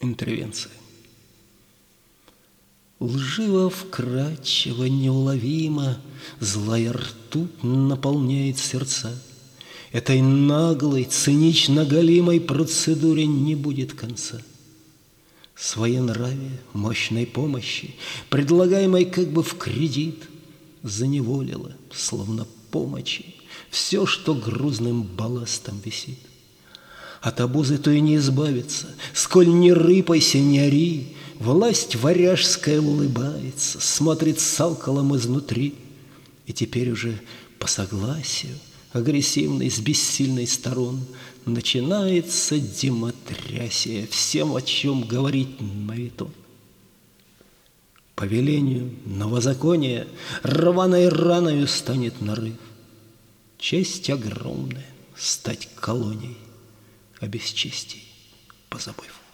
интервенции. Лживо, вкрадчиво, неуловимо злая ртуть наполняет сердца. Этой наглой, цинично голимой процедуре не будет конца. Своенравие мощной помощи, предлагаемой как бы в кредит, заневолило, словно помощи, все, что грузным балластом висит. От обузы то и не избавиться, сколь не рыпайся, не ори, власть варяжская улыбается, смотрит салкалом изнутри. И теперь уже по согласию, агрессивной с бессильной сторон, начинается демотрясия всем, о чем говорить моветон. По велению новозакония рваной раною станет нарыв. Честь огромная стать колонией, а без чести позабыв.